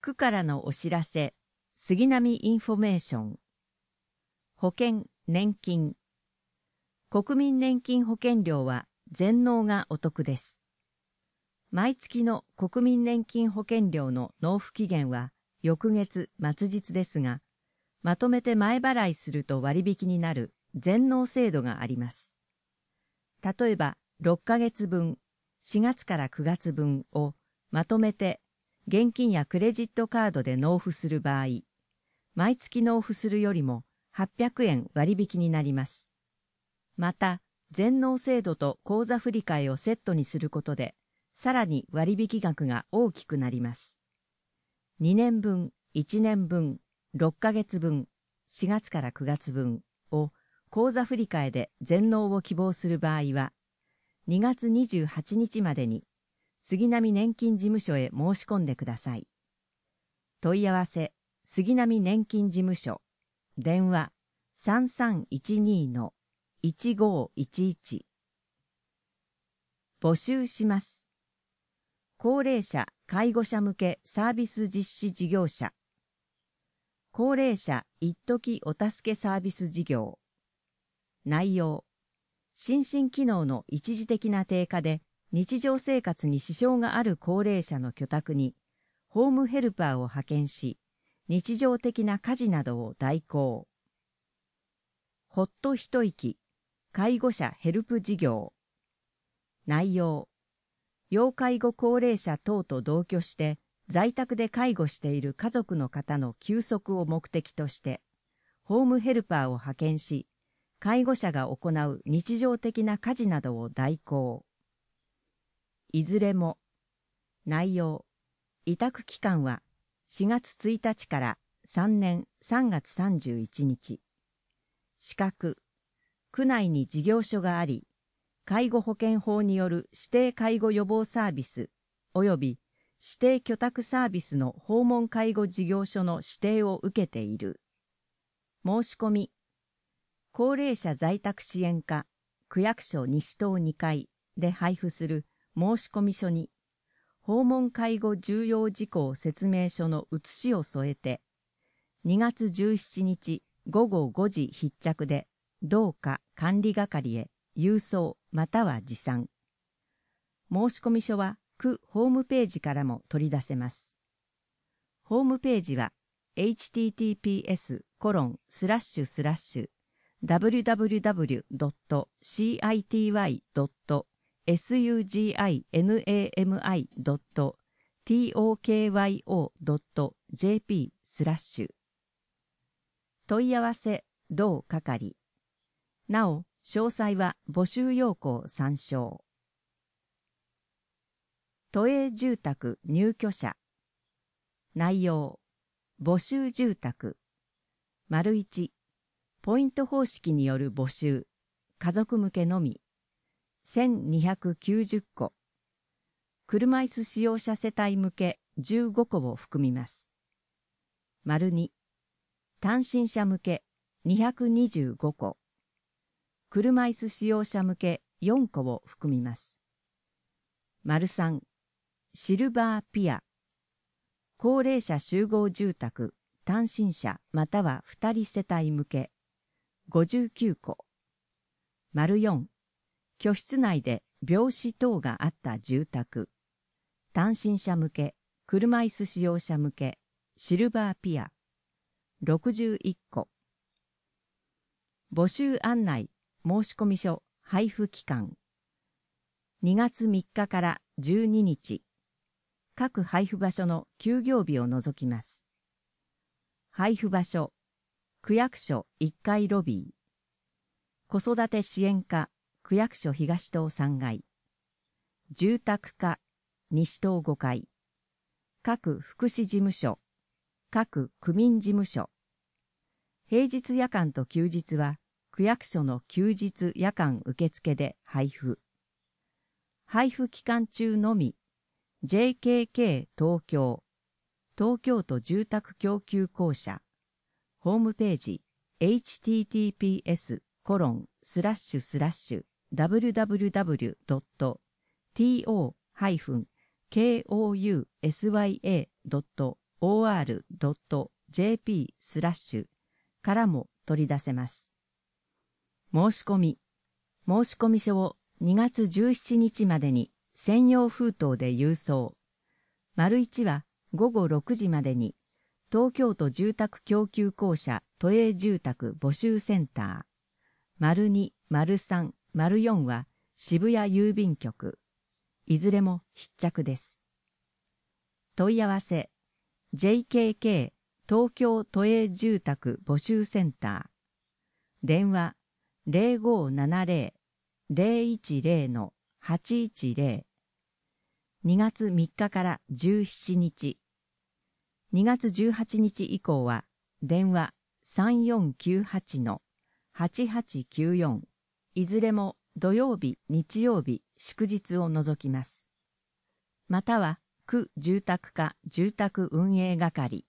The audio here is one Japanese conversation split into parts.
区からのお知らせ、杉並インフォメーション。保険・年金。国民年金保険料は全納がお得です。毎月の国民年金保険料の納付期限は翌月末日ですが、まとめて前払いすると割引になる全納制度があります。例えば6ヶ月分、4月から9月分をまとめて現金やクレジットカードで納付する場合、毎月納付するよりも800円割引になります。また、全納制度と口座振替をセットにすることで、さらに割引額が大きくなります。2年分、1年分、6ヶ月分、4月から9月分を口座振替で全納を希望する場合は、2月28日までに杉並年金事務所へ申し込んでください。問い合わせ、杉並年金事務所、電話 3312-1511。募集します。高齢者・介護者向けサービス実施事業者。高齢者一時お助けサービス事業。内容、心身機能の一時的な低下で日常生活に支障がある高齢者の居宅にホームヘルパーを派遣し、日常的な家事などを代行。ほっと一息、介護者ヘルプ事業。内容、要介護高齢者等と同居して在宅で介護している家族の方の休息を目的として、ホームヘルパーを派遣し、介護者が行う日常的な家事などを代行。いずれも。内容、委託期間は4月1日から3年3月31日。資格、区内に事業所があり、介護保険法による指定介護予防サービス及び指定居宅サービスの訪問介護事業所の指定を受けている。申し込み、高齢者在宅支援課区役所西棟2階で配布する申込書に、訪問介護重要事項説明書の写しを添えて、2月17日午後5時必着で、同課管理係へ郵送または持参。申込書は区ホームページからも取り出せます。ホームページは https://www.cityway.sugimi.tokyo.jp/ 問い合わせ同係。なお、詳細は募集要項参照。都営住宅入居者。内容、募集住宅。1、ポイント方式による募集。家族向けのみ。1290戸。車椅子使用者世帯向け15戸を含みます。2、単身者向け225戸。車椅子使用者向け4戸を含みます。3、シルバーピア。高齢者集合住宅単身者または2人世帯向け59戸。4、居室内で病死等があった住宅単身者向け車椅子使用者向けシルバーピア61戸。募集案内申込書配布期間2月3日から12日。各配布場所の休業日を除きます。配布場所、区役所1階ロビー、子育て支援課区役所東棟3階、住宅課西棟5階、各福祉事務所、各区民事務所。平日夜間と休日は区役所の休日夜間受付で配布。配布期間中のみ、JKK 東京、東京都住宅供給公社、ホームページ https://www.to-kousya.org or.jp/ からも取り出せます。申し込み書を2月17日までに専用封筒で郵送。1は午後6時までに東京都住宅供給公社都営住宅募集センター。2、3、4は渋谷郵便局。いずれも必着です。問い合わせ JKK 東京都営住宅募集センター。電話 0570-010-810。2月3日から17日。2月18日以降は電話 3498-8894。いずれも土曜日、日曜日、祝日を除きます。または区住宅課住宅運営係。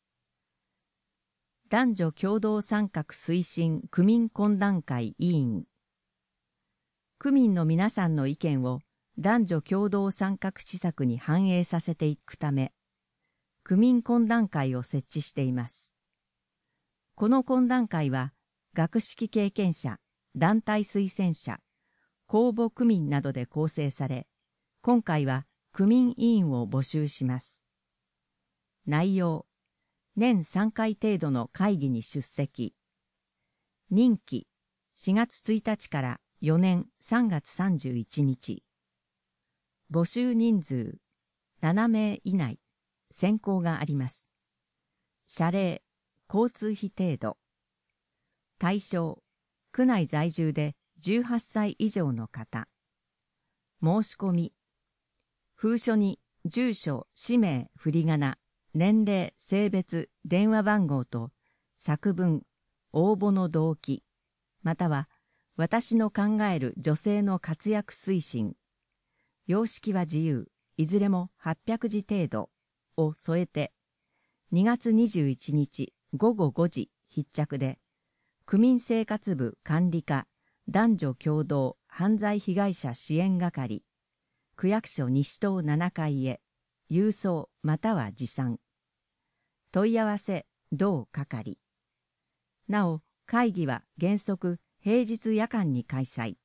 男女共同参画推進区民懇談会委員。区民の皆さんの意見を男女共同参画施策に反映させていくため、区民懇談会を設置しています。この懇談会は、学識経験者、団体推薦者、公募区民などで構成され、今回は区民委員を募集します。内容、年3回程度の会議に出席。任期、4月1日から4年3月31日。募集人数、7名以内。選考があります。謝礼、交通費程度。対象、区内在住で18歳以上の方。申し込み。封書に住所、氏名、振り仮名、年齢、性別、電話番号と作文、応募の動機、または私の考える女性の活躍推進。様式は自由、いずれも800字程度。を添えて、2月21日午後5時必着で、区民生活部管理課男女共同犯罪被害者支援係、区役所西棟7階へ、郵送または持参。問い合わせ同係。なお、会議は原則平日夜間に開催。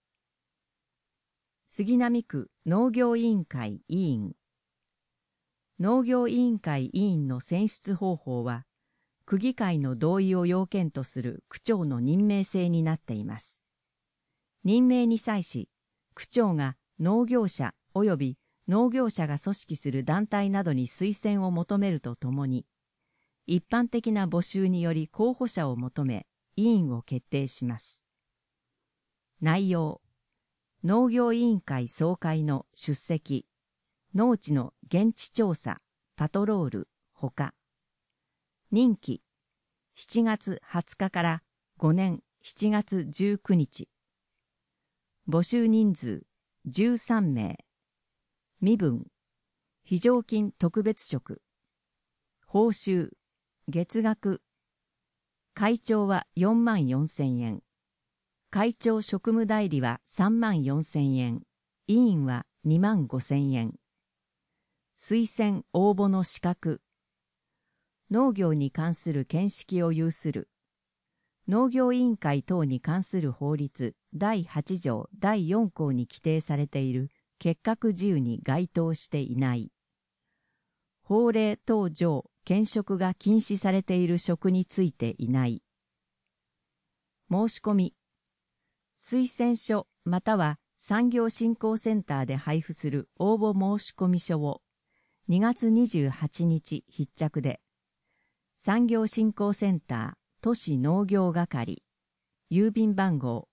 杉並区農業委員会委員。農業委員会委員の選出方法は、区議会の同意を要件とする区長の任命制になっています。任命に際し、区長が農業者及び農業者が組織する団体などに推薦を求めるとともに、一般的な募集により候補者を求め、委員を決定します。内容、農業委員会総会の出席、農地の現地調査、パトロール、ほか。任期、7月20日から5年7月19日。募集人数、13名。身分、非常勤特別職。報酬、月額。会長は44,000円。会長職務代理は34,000円。委員は25,000円。推薦応募の資格。農業に関する見識を有する。農業委員会等に関する法律第8条第4項に規定されている結核事由に該当していない。法令等上兼職が禁止されている職についていない。申し込み。推薦書または産業振興センターで配布する応募申込書を2月28日必着で、産業振興センター都市農業係、郵便番号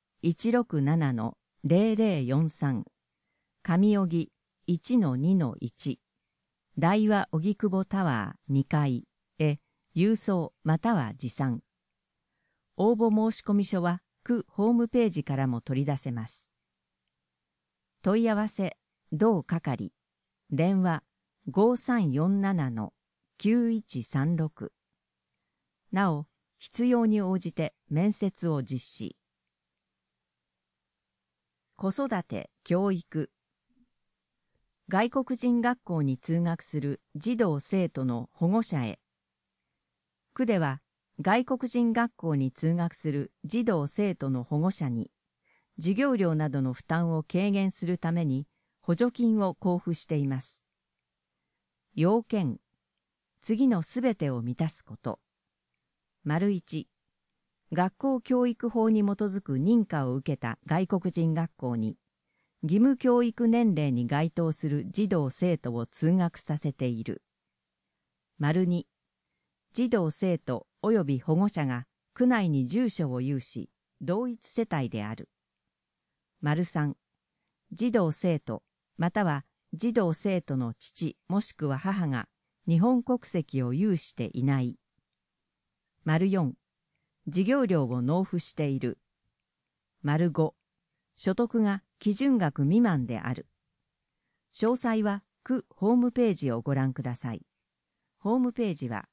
167-0043、上荻 1-2-1、大和荻窪タワー2階へ郵送または持参。応募申込書は区ホームページからも取り出せます。問い合わせ同係、電話5347-9136。なお、必要に応じて面接を実施。子育て、教育。 外国人学校に通学する児童生徒の保護者へ。区では、外国人学校に通学する児童生徒の保護者に、授業料などの負担を軽減するために補助金を交付しています。要件、次のすべてを満たすこと。1、学校教育法に基づく認可を受けた外国人学校に、義務教育年齢に該当する児童生徒を通学させている。2、児童生徒及び保護者が区内に住所を有し、同一世帯である。3、児童生徒または児童生徒の父もしくは母が日本国籍を有していない。4、授業料を納付している。5、所得が基準額未満である。詳細は区ホームページをご覧ください。ホームページは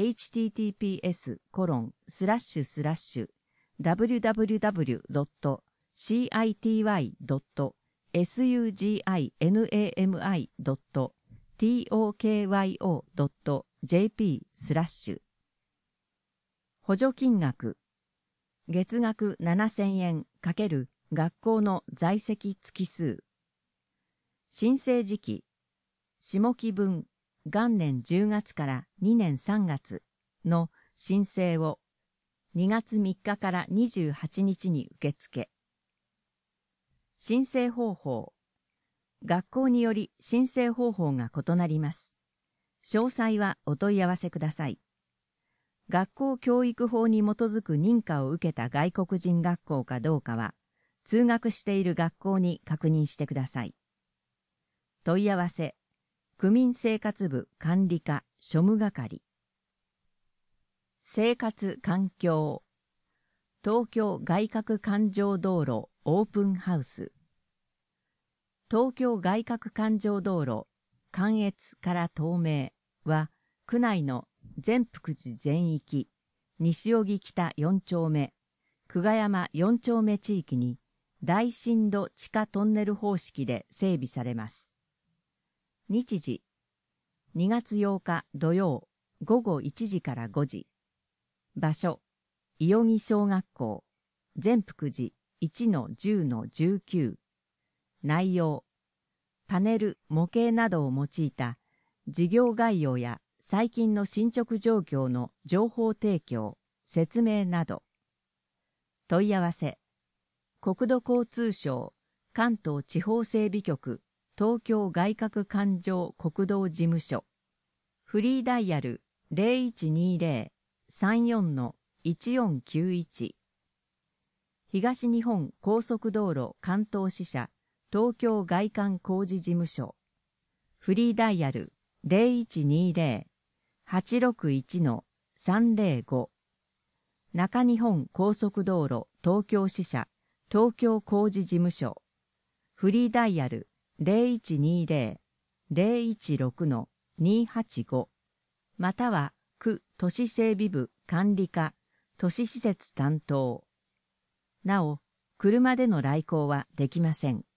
https://www.city.suginami.tokyo.jp/ 補助金額月額7000円×学校の在籍月数。申請時期下期分元年10月から2年3月の申請を2月3日から28日に受付。申請方法学校により申請方法が異なります。詳細はお問い合わせください。学校教育法に基づく認可を受けた外国人学校かどうかは、通学している学校に確認してください。問い合わせ、区民生活部管理課庶務係。生活環境、東京外郭環状道路オープンハウス。東京外郭環状道路関越から東名は、区内の善福寺全域、西荻北4丁目、久我山4丁目地域に大深度地下トンネル方式で整備されます。日時、2月8日土曜午後1時から5時。場所、伊予木小学校、善福寺 1-10-19。内容、パネル、模型などを用いた事業概要や最近の進捗状況の情報提供、説明など。問い合わせ、国土交通省関東地方整備局東京外郭環状国道事務所。フリーダイヤル 0120-34-1491。東日本高速道路関東支社東京外環工事事務所。フリーダイヤル 0120-861-305。中日本高速道路東京支社東京工事事務所。フリーダイヤル 0120-016-285。または区都市整備部管理課都市施設担当。なお、車での来校はできません。